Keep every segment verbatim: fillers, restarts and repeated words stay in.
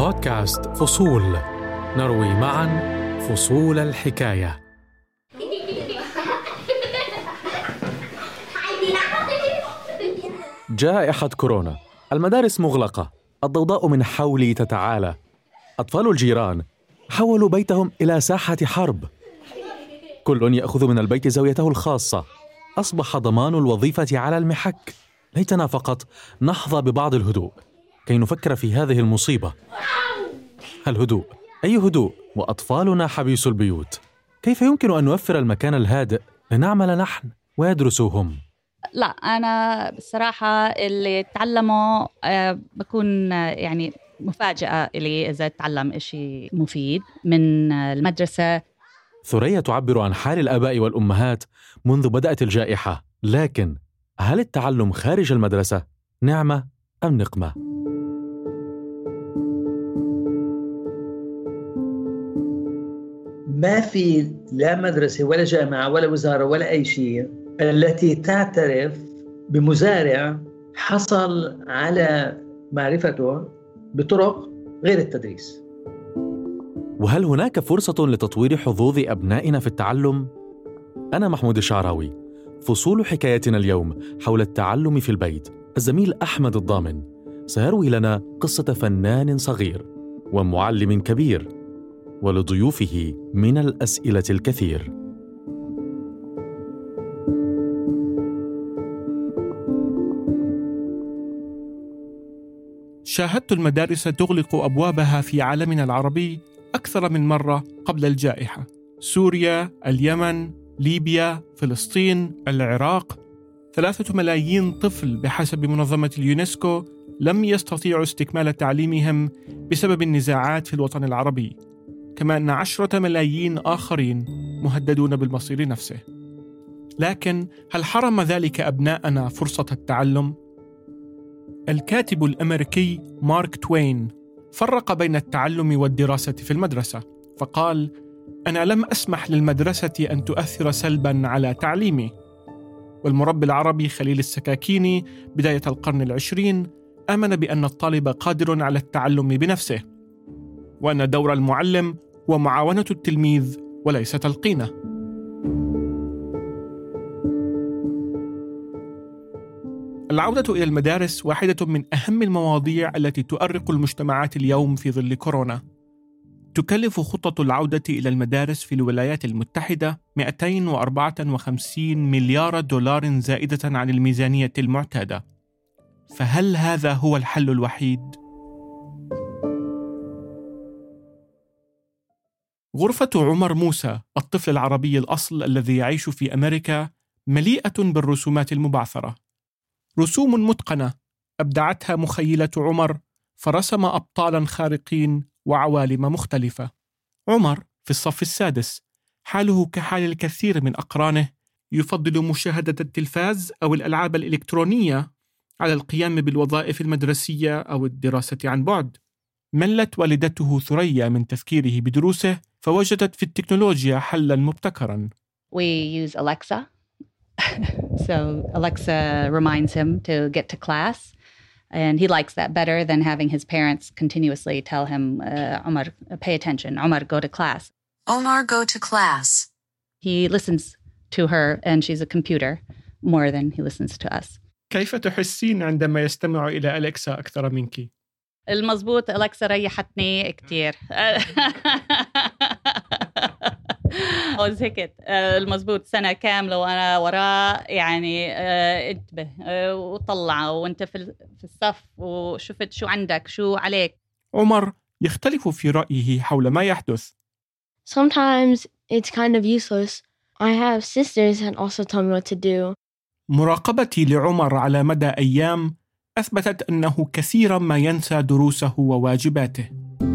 بودكاست فصول، نروي معا فصول الحكاية. جائحة كورونا، المدارس مغلقة، الضوضاء من حولي تتعالى، أطفال الجيران حولوا بيتهم إلى ساحة حرب، كل يأخذ من البيت زاويته الخاصة، أصبح ضمان الوظيفة على المحك. ليتنا فقط نحظى ببعض الهدوء كي نفكر في هذه المصيبة. الهدوء، أي هدوء وأطفالنا حبيس البيوت؟ كيف يمكن أن نوفر المكان الهادئ لنعمل نحن ويدرسوا هم؟ لا، أنا بصراحة اللي تعلمه أه بكون يعني مفاجأة إلي إذا تعلم إشي مفيد من المدرسة. ثريا تعبر عن حال الآباء والأمهات منذ بدأت الجائحة، لكن هل التعلم خارج المدرسة نعمة أم نقمة؟ ما في لا مدرسة ولا جامعة ولا وزارة ولا أي شيء التي تعترف بمزارع حصل على معرفته بطرق غير التدريس. وهل هناك فرصة لتطوير حظوظ أبنائنا في التعلم؟ أنا محمود الشعراوي. فصول حكايتنا اليوم حول التعلم في البيت. الزميل أحمد الضامن سيروي لنا قصة فنان صغير ومعلم كبير، ولضيوفه من الأسئلة الكثير. شاهدت المدارس تغلق أبوابها في عالمنا العربي أكثر من مرة قبل الجائحة. سوريا، اليمن، ليبيا، فلسطين، العراق. ثلاثة ملايين طفل بحسب منظمة اليونسكو لم يستطيعوا استكمال تعليمهم بسبب النزاعات في الوطن العربي، كما أن عشرة ملايين آخرين مهددون بالمصير نفسه. لكن هل حرم ذلك أبناءنا فرصة التعلم؟ الكاتب الأمريكي مارك توين فرق بين التعلم والدراسة في المدرسة، فقال: أنا لم أسمح للمدرسة أن تؤثر سلباً على تعليمي. والمربي العربي خليل السكاكيني بداية القرن العشرين آمن بأن الطالب قادر على التعلم بنفسه، وأن دور المعلم هو معاونة التلميذ وليس تلقينه. العودة إلى المدارس واحدة من أهم المواضيع التي تؤرق المجتمعات اليوم في ظل كورونا. تكلف خطة العودة إلى المدارس في الولايات المتحدة مئتين وأربعة وخمسين مليار دولار زائدة عن الميزانية المعتادة. فهل هذا هو الحل الوحيد؟ غرفة عمر موسى، الطفل العربي الأصل الذي يعيش في أمريكا، مليئة بالرسومات المبعثرة. رسوم متقنة أبدعتها مخيلة عمر، فرسم أبطالاً خارقين وعوالم مختلفة. عمر في الصف السادس، حاله كحال الكثير من أقرانه، يفضل مشاهدة التلفاز أو الألعاب الإلكترونية على القيام بالوظائف المدرسية أو الدراسة عن بعد. ملت والدته ثريا من تفكيره بدروسه، فوجدت في التكنولوجيا حلاً مبتكراً. We use Alexa. So Alexa reminds him to get to class, and he likes that better than having his parents continuously tell him, uh, Omar, pay attention, Omar, go to class. Omar, go to class. He listens to her, and she's a computer, more than he listens to us. كيف تحسين عندما يستمع إلى أليكسا أكثر منك؟ المضبوط، أليكسا ريحتني كتير. وزهكت المضبوط سنة كاملة وأنا وراء، يعني انتبه وطلع وانت في في الصف وشفت شو عندك شو عليك. عمر يختلف في رأيه حول ما يحدث. Sometimes it's kind of useless. I have sisters and also tell me what to do. مراقبتي لعمر على مدى أيام أثبتت أنه كثيرا ما ينسى دروسه وواجباته.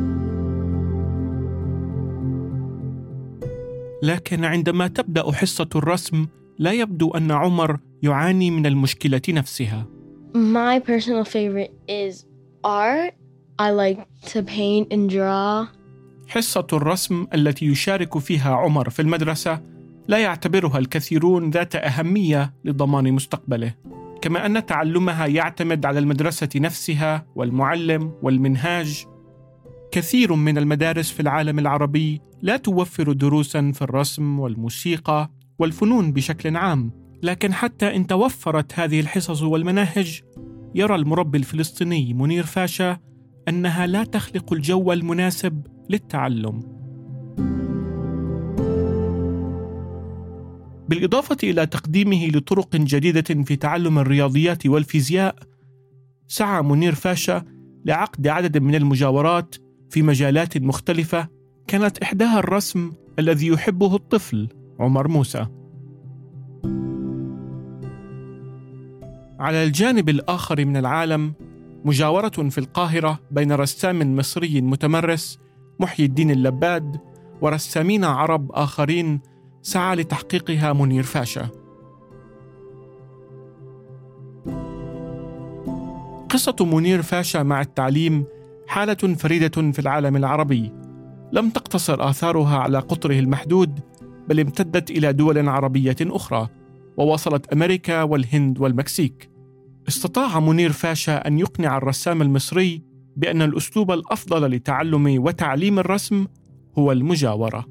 لكن عندما تبدأ حصة الرسم لا يبدو أن عمر يعاني من المشكلة نفسها. My personal favorite is art. I like to paint and draw. حصة الرسم التي يشارك فيها عمر في المدرسة لا يعتبرها الكثيرون ذات أهمية لضمان مستقبله، كما أن تعلمها يعتمد على المدرسة نفسها والمعلم والمنهاج. كثير من المدارس في العالم العربي لا توفر دروساً في الرسم والموسيقى والفنون بشكل عام، لكن حتى إن توفرت هذه الحصص والمناهج، يرى المربي الفلسطيني منير فاشا أنها لا تخلق الجو المناسب للتعلم. بالإضافة إلى تقديمه لطرق جديدة في تعلم الرياضيات والفيزياء، سعى منير فاشا لعقد عدد من المجاورات في مجالات مختلفة، كانت إحداها الرسم الذي يحبه الطفل عمر موسى. على الجانب الآخر من العالم، مجاورة في القاهرة بين رسام مصري متمرس محيي الدين اللباد ورسامين عرب آخرين سعى لتحقيقها منير فاشا. قصة منير فاشا مع التعليم حالة فريدة في العالم العربي، لم تقتصر آثارها على قطره المحدود، بل امتدت إلى دول عربية أخرى ووصلت أمريكا والهند والمكسيك. استطاع منير فاشا أن يقنع الرسام المصري بأن الأسلوب الأفضل لتعلم وتعليم الرسم هو المجاورة.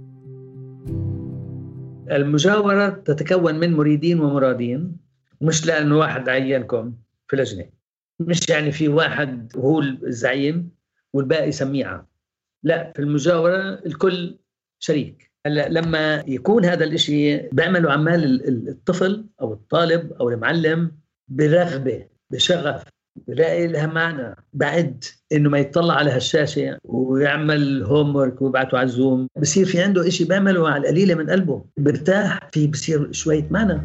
المجاورة تتكون من مريدين ومرادين، مش لأنه واحد عينكم في لجنة، مش يعني في واحد هو الزعيم والباقي سميعة، لا، في المجاورة الكل شريك. هلا لما يكون هذا الاشي بيعملوا عمال الطفل أو الطالب أو المعلم برغبة بشغف، بلاقي لها معنى، بعد إنه ما يطلع على هالشاشة ويعمل هوم ورك ويبعته على الزوم، بصير في عنده إشي بيعمله على القليلة من قلبه، برتاح فيه، بصير شوية معنى.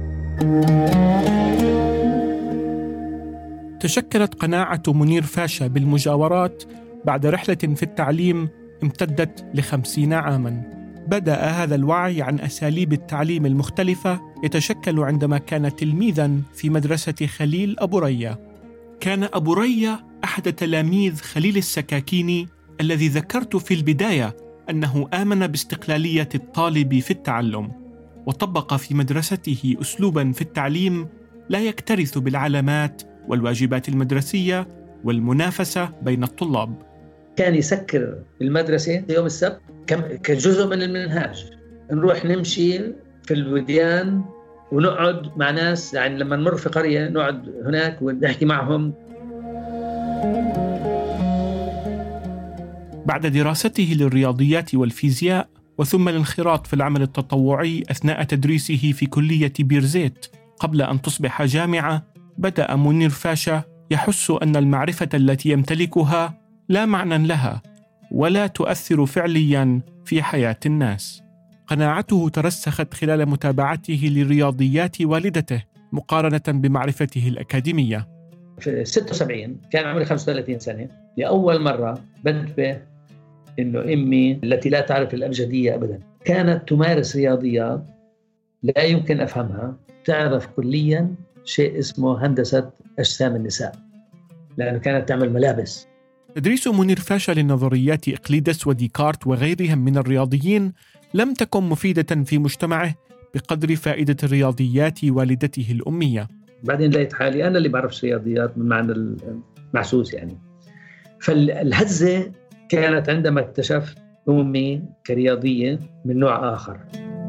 تشكلت قناعة منير فاشا بالمجاورات بعد رحلة في التعليم امتدت لخمسين عاماً. بدأ هذا الوعي عن أساليب التعليم المختلفة يتشكل عندما كان تلميذاً في مدرسة خليل أبو ريا. كان أبو ريا أحد تلاميذ خليل السكاكيني الذي ذكرت في البداية أنه آمن باستقلالية الطالب في التعلم، وطبق في مدرسته أسلوباً في التعليم لا يكترث بالعلامات والواجبات المدرسية والمنافسة بين الطلاب. كان يسكر المدرسة يوم السبت كجزء من المنهاج، نروح نمشي في الوديان ونقعد مع ناس، يعني لما نمر في قرية نقعد هناك ونحكي معهم. بعد دراسته للرياضيات والفيزياء وثم الانخراط في العمل التطوعي أثناء تدريسه في كلية بيرزيت قبل أن تصبح جامعة، بدأ منير فاشا يحس أن المعرفة التي يمتلكها لا معنى لها ولا تؤثر فعلياً في حياة الناس. قناعته ترسخت خلال متابعته لرياضيات والدته مقارنة بمعرفته الأكاديمية. في ستة وسبعين كان عمري خمسة وثلاثين سنة، لأول مرة بنتبه إنه أمي التي لا تعرف الأبجدية أبداً كانت تمارس رياضيات لا يمكن أفهمها، تعرف كلياً شيء اسمه هندسة أجسام النساء، لأنه كانت تعمل ملابس. تدريس منير فاشا لنظريات إقليدس وديكارت وغيرهم من الرياضيين لم تكن مفيدة في مجتمعه بقدر فائدة الرياضيات والدته الأمية. بعدين لقيت حالي أنا اللي بعرفش رياضيات من معنى المحسوس يعني. فالهزة كانت عندما اكتشفت أمي كرياضية من نوع آخر.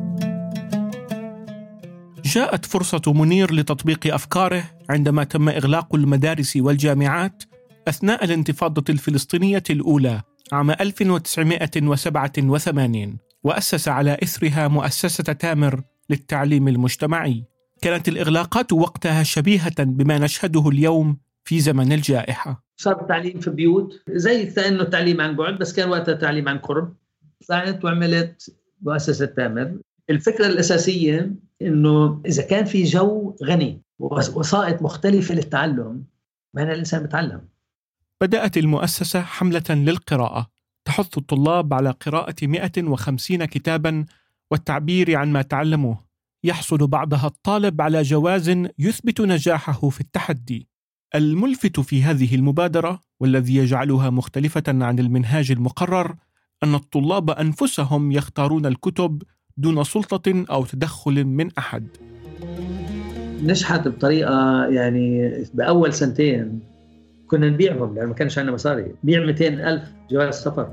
جاءت فرصة منير لتطبيق أفكاره عندما تم إغلاق المدارس والجامعات أثناء الانتفاضة الفلسطينية الأولى عام ألف وتسعمائة وسبعة وثمانين، وأسس على إثرها مؤسسة تامر للتعليم المجتمعي. كانت الإغلاقات وقتها شبيهة بما نشهده اليوم في زمن الجائحة. صار التعليم في بيوت زي كأنه التعليم عن بعد، بس كان وقتها التعليم عن قرب. طلعت وعملت مؤسسة تامر. الفكرة الأساسية إنه إذا كان في جو غني ووسائط مختلفة للتعلم، معنى الإنسان بتعلم. بدأت المؤسسة حملة للقراءة تحث الطلاب على قراءة مئة وخمسين كتاباً والتعبير عن ما تعلموه. يحصل بعضها الطالب على جواز يثبت نجاحه في التحدي. الملفت في هذه المبادرة والذي يجعلها مختلفة عن المنهاج المقرر أن الطلاب أنفسهم يختارون الكتب دون سلطة أو تدخل من أحد. نجحت بطريقة يعني بأول سنتين كنا نبيعهم لأن ما كانش عندنا مصاري. بيع مئتين ألف جواز سفر.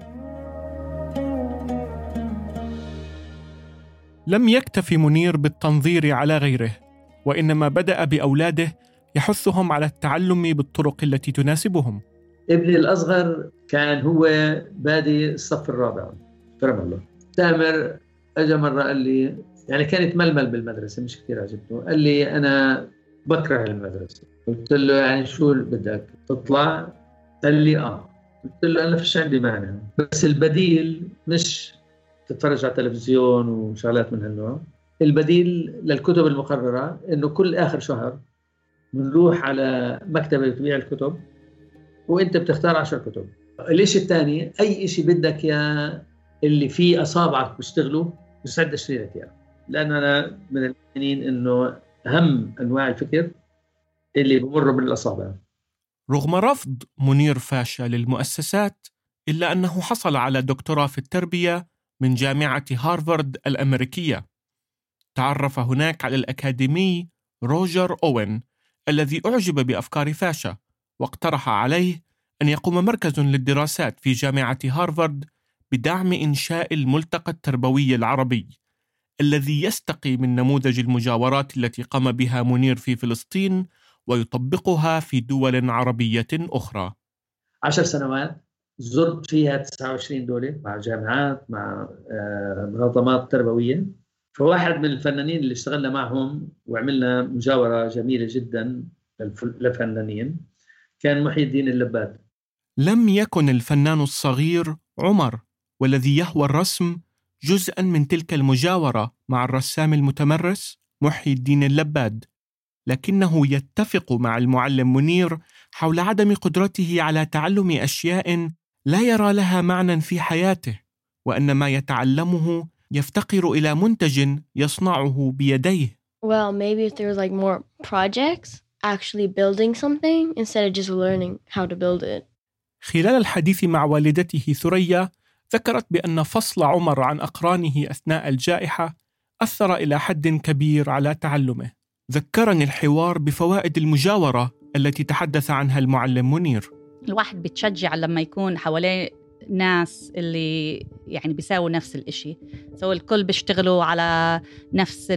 لم يكتفي منير بالتنظير على غيره، وإنما بدأ بأولاده يحثهم على التعلم بالطرق التي تناسبهم. ابني الأصغر كان هو بادي الصف الرابع في رام الله. تامر أجا مرة قال لي، يعني كان يتململ بالمدرسة مش كثير عجبته، قال لي أنا بكره المدرسة. قلت له يعني شو بدك تطلع؟ قال لي آه. قلت له أنا فيش عندي مانع، بس البديل مش تتفرج على التلفزيون وشغلات من هالنوع. البديل للكتب المقررة إنه كل آخر شهر بنروح على مكتبة بتبيع الكتب وإنت بتختار عشر كتب. الإشي الثاني أي إشي بدك يا اللي فيه أصابعك بيشتغلوا بسعد أشتري لك إياه، لأن أنا من المؤمنين إنه أهم أنواع الفكر اللي بمروا بالأصابع. رغم رفض منير فاشا للمؤسسات، إلا أنه حصل على دكتوراه في التربية من جامعة هارفارد الأمريكية. تعرف هناك على الأكاديمي روجر أوين الذي أعجب بأفكار فاشا، واقترح عليه أن يقوم مركز للدراسات في جامعة هارفارد بدعم إنشاء الملتقى التربوي العربي الذي يستقي من نموذج المجاورات التي قام بها منير في فلسطين ويطبقها في دول عربية أخرى. عشر سنوات زرت فيها تسعة وعشرين دولة مع جامعات مع منظمات تربوية. فواحد من الفنانين اللي اشتغلنا معهم وعملنا مجاورة جميلة جدا للفنانين كان محي الدين اللباد. لم يكن الفنان الصغير عمر والذي يهوى الرسم جزءاً من تلك المجاورة مع الرسام المتمرس محي الدين اللباد، لكنه يتفق مع المعلم منير حول عدم قدرته على تعلم أشياء لا يرى لها معنى في حياته، وأن ما يتعلمه يفتقر إلى منتج يصنعه بيديه. Well, maybe if there was like more projects actually building something instead of just learning how to build it. خلال الحديث مع والدته ثريا ذكرت بأن فصل عمر عن أقرانه أثناء الجائحة أثر إلى حد كبير على تعلمه. ذكرني الحوار بفوائد المجاورة التي تحدث عنها المعلم منير. الواحد بيتشجع لما يكون حواليه ناس اللي يعني بيساووا نفس الإشي، سو الكل بيشتغلوا على نفس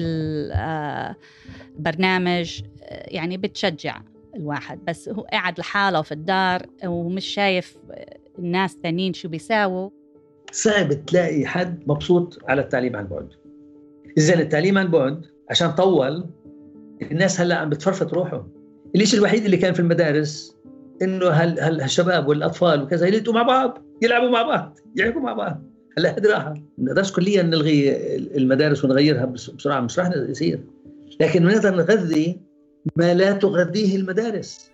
البرنامج، يعني بتشجع الواحد. بس هو قاعد لحاله في الدار ومش شايف الناس تانيين شو بيساووا. صعب تلاقي حد مبسوط على التعليم عن بعد. إذا التعليم عن بعد عشان طول الناس هلأ عم بتفرفط روحهم. الإشي الوحيد اللي كان في المدارس إنه هال هالشباب والأطفال وكذا يلتقوا مع بعض، يلعبوا مع بعض، يحكوا مع بعض. هلا هذه راحة. نقدرش كليا نلغي المدارس ونغيرها بسرعة، مش راح يصير، لكن نقدر نغذي ما لا تغذيه المدارس.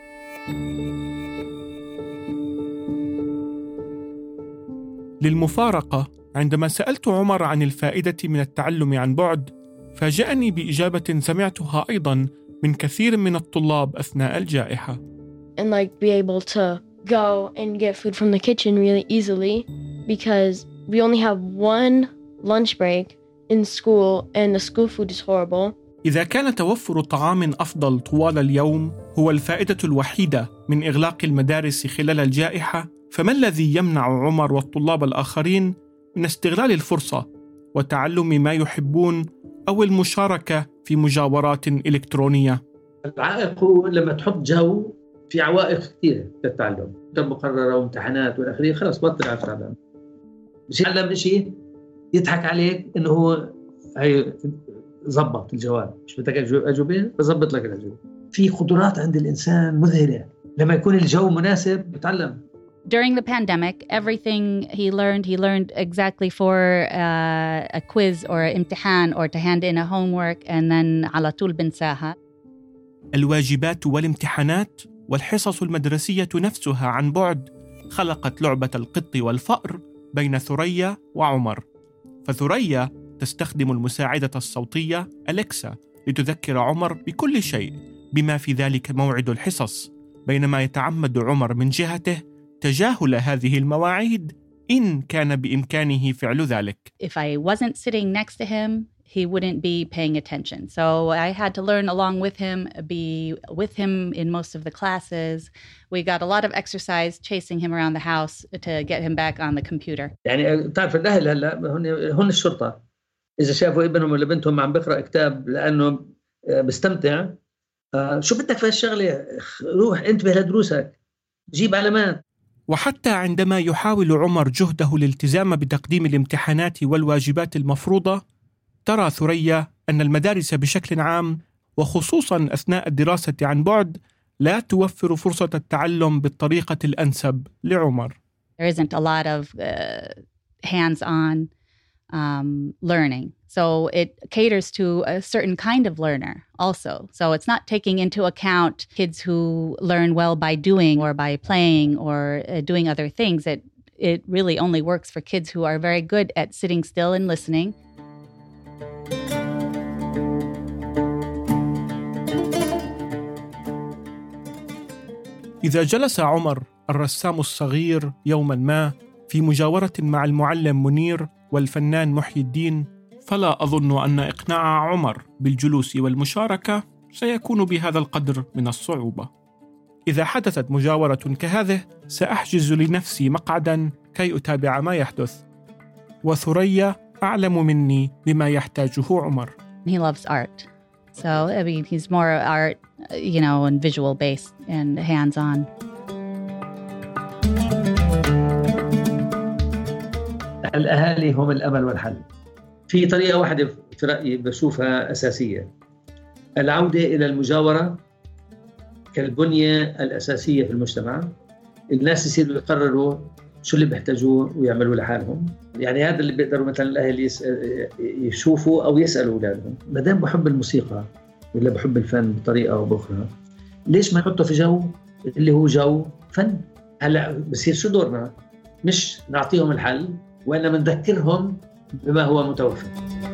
للمفارقة، عندما سألت عمر عن الفائدة من التعلم عن بعد، فاجأني بإجابة سمعتها أيضاً من كثير من الطلاب أثناء الجائحة. And like be able to go and get food from the kitchen really easily because we only have one lunch break in school and the school food is horrible. إذا كان توفر طعام أفضل طوال اليوم هو الفائدة الوحيدة من إغلاق المدارس خلال الجائحة، فما الذي يمنع عمر والطلاب الآخرين من استغلال الفرصة وتعلم ما يحبون أو المشاركة في مجاورات إلكترونية؟ العائق هو لما تحط جو في عوائق كثيرة للتعلم، كتب مقررة وامتحانات والآخرين، خلاص بطل على التعلم. بس يعلم شيء يضحك عليك إنه هو هي زبط الجواب، مش بدك أجوبة بزبط لك الأجوبة. في قدرات عند الإنسان مذهلة لما يكون الجو مناسب بتعلم. During the pandemic, everything he learned, he learned exactly for uh, a quiz or an امتحان or to hand in a homework and then على طول بنساها. الواجبات والامتحانات والحصص المدرسية نفسها عن بعد خلقت لعبة القط والفأر بين ثريا وعمر. فثريا تستخدم المساعدة الصوتية أليكسا لتذكر عمر بكل شيء بما في ذلك موعد الحصص، بينما يتعمد عمر من جهته تجاهل هذه المواعيد إن كان بإمكانه فعل ذلك. If I wasn't sitting next to him, he wouldn't be paying attention. So I had to learn along with him, be with him in most of the classes. We got a lot of exercise chasing him around the house to get him back on the computer. يعني تعرف الأهل هلا هن هن الشرطة، إذا شافوا ابنهم ولا بنتهم عم بقرأ كتاب لأنه بستمتع، شو بدك في هالشغلة، روح انتبه لدروسك، جيب علامات. وحتى عندما يحاول عمر جهده الالتزام بتقديم الامتحانات والواجبات المفروضة، ترى ثريا أن المدارس بشكل عام وخصوصاً أثناء الدراسة عن بعد لا توفر فرصة التعلم بالطريقة الأنسب لعمر. There isn't a lot of uh, hands-on um, learning. So it caters to a certain kind of learner also. So it's not taking into account kids who learn well by doing or by playing or uh, doing other things. It, it really only works for kids who are very good at sitting still and listening. إذا جلس عمر الرسام الصغير يوماً ما في مجاورة مع المعلم منير والفنان محي الدين، فلا أظن أن إقناع عمر بالجلوس والمشاركة سيكون بهذا القدر من الصعوبة. إذا حدثت مجاورة كهذه سأحجز لنفسي مقعداً كي أتابع ما يحدث، وثريا أعلم مني بما يحتاجه عمر. He loves art. So, I mean, he's more art, you know, and visual based and hands-on. الأهالي هم الأمل والحل. في طريقة واحدة في رأيي بشوفها أساسية، العودة إلى المجاورة كالبنية الأساسية في المجتمع. الناس يصيروا يقرروا شو اللي بيحتاجوه ويعملوا لحالهم. يعني هذا اللي بيقدروا مثلا الأهل يشوفوا أو يسألوا أولادهم، ما دام بحب الموسيقى ولا بحب الفن بطريقة أو بأخرى، ليش ما يحطوا في جو اللي هو جو فن؟ هلا بصير شو دورنا؟ مش نعطيهم الحل وإنما نذكرهم بما هو متوفر.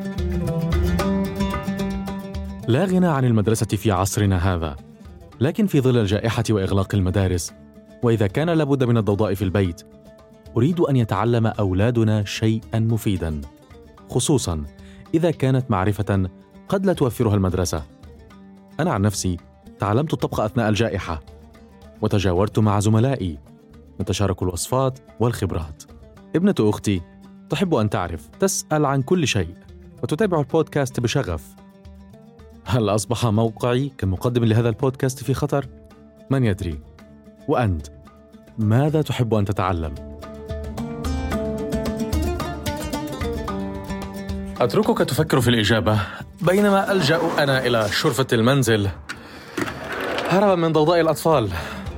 لا غنى عن المدرسة في عصرنا هذا، لكن في ظل الجائحة وإغلاق المدارس، وإذا كان لابد من الضوضاء في البيت، أريد أن يتعلم أولادنا شيئاً مفيداً، خصوصاً إذا كانت معرفة قد لا توفرها المدرسة. أنا عن نفسي تعلمت الطبخ أثناء الجائحة، وتجاورت مع زملائي، نتشارك الوصفات والخبرات. ابنة أختي تحب أن تعرف، تسأل عن كل شيء، وتتابع البودكاست بشغف. هل أصبح موقعي كمقدم لهذا البودكاست في خطر؟ من يدري؟ وأنت ماذا تحب أن تتعلم؟ أتركك تفكر في الإجابة بينما ألجأ أنا إلى شرفة المنزل هربا من ضوضاء الأطفال.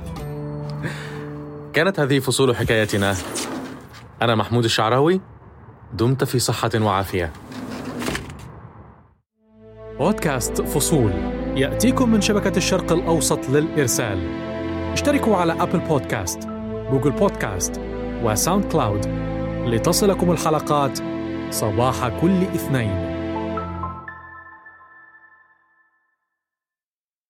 كانت هذه فصول حكايتنا. أنا محمود الشعراوي، دمت في صحة وعافية. بودكاست فصول يأتيكم من شبكة الشرق الأوسط للإرسال. اشتركوا على أبل بودكاست، جوجل بودكاست وساوند كلاود لتصلكم الحلقات صباح كل اثنين.